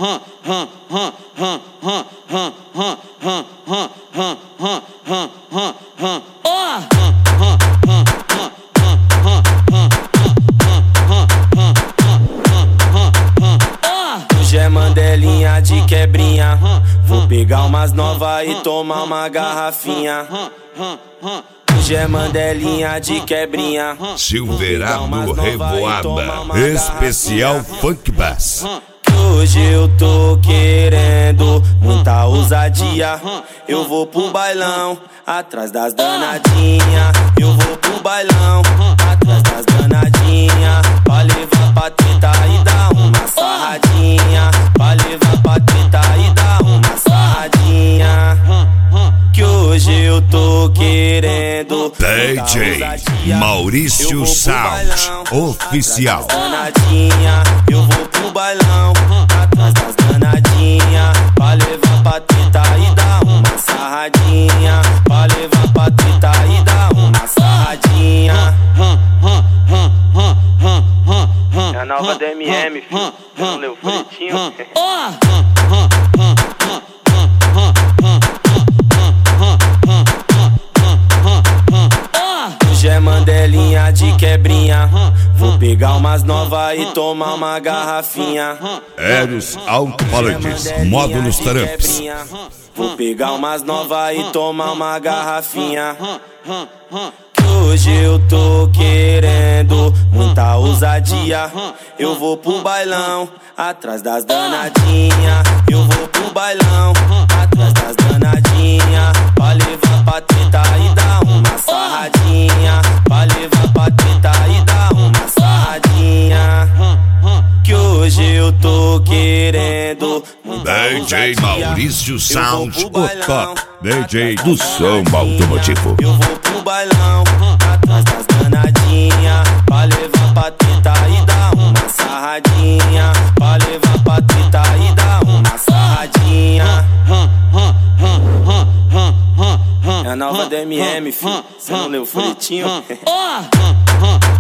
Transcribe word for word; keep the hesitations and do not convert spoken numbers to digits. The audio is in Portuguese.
Hoje é mandelinha de quebrinha, vou pegar umas nova e tomar uma garrafinha. Hoje é mandelinha de quebrinha, Silverado Revoada, especial Funk Bass. Hoje eu tô querendo muita ousadia. Eu vou pro bailão, atrás das danadinha. Eu vou pro bailão, atrás das danadinha. Pra levar pra treta e dar uma sarradinha. Pra levar pra treta e dar uma sarradinha. Que hoje eu tô querendo D J Maurício Sound Oficial. Eu vou pro bailão, atrás das danadinha. Pra levar pra treta e dar uma sarradinha. Pra levar pra treta e dar uma sarradinha. É a nova D M M, filho. Você não leu o folhetinho? Hoje é mandelinha de quebrinha, vou pegar umas nova e tomar uma garrafinha. Eros Alto-Falantes, módulos Taramps. Vou pegar umas nova e tomar uma garrafinha. Que hoje eu tô querendo muita ousadia. Eu vou pro bailão, atrás das danadinha. Eu vou pro bailão, atrás das danadinha. Pra levar pra treta e dar uma sarradinha. Pra levar pra treta e dar uma sarradinha. Que hoje eu tô querendo D J Maurício Sound, o top D J do som automotivo. Eu vou pro bailão, atrás das danadinha. Pra levar pra treta e dar uma sarradinha. Pra levar pra treta e dar uma sarradinha. É a nova D M M, filho. Você não leu o folhetinho?